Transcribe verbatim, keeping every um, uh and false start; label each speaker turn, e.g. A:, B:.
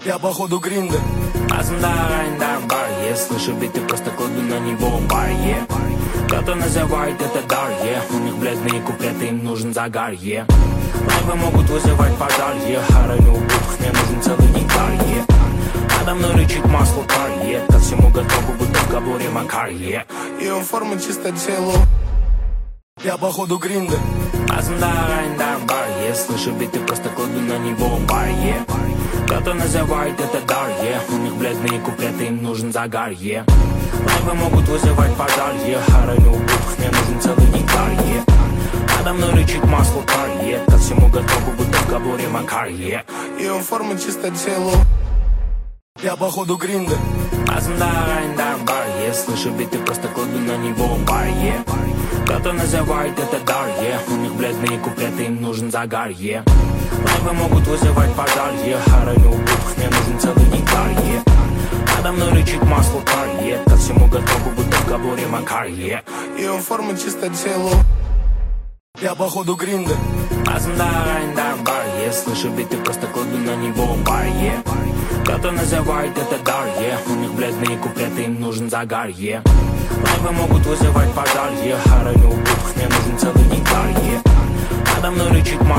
A: Я походу гриндер.
B: Я слышу биты, просто кладу на него бар, yeah. Кто-то называет это дар, yeah. У них бледные куплеты, им нужен загар, yeah. Лайвы могут вызывать пожар, yeah. Хороню убыток, мне нужен целый гектар, yeah. Надо мной рычит масло кар, yeah. Ко всему готовы, будто в габоре Макар, yeah.
A: И он формы чисто телу. Я походу гриндер.
B: Я слышу биты, просто кладу на него бар, yeah. Кто-то называет это дар, yeah. У них бледные куплеты, им нужен загар, yeah. Лайвы могут вызывать пожар, yeah. Хороню убыток, мне нужен целый гектар, yeah. Надо мной рычит масло кар, yeah. Ко всему готовы, будто в габоре Макар, yeah.
A: И он формы чисто телу. Я походу гриндер.
B: Я слышу биты, просто кладу на него бар, yeah. Кто-то называет это дар, yeah. У них бледные куплеты, им нужен загар, yeah. Лайвы могут вызывать пожар, yeah. Хороню убыток, мне нужен целый гектар, yeah. Надо мной рычит масло кар, yeah. Ко всему готовы, будто в габоре Макар, yeah.
A: И он формы чисто телу. Я походу гриндер.
B: Я слышу биты, просто кладу на него бар, yeah. Кто-то называет это дар, yeah. У них бледные куплеты, им нужен загар, yeah. Лайвы могут вызывать пожар, yeah. Хороню убыток, мне нужен целый гектар, yeah. Надо мной рычит масло.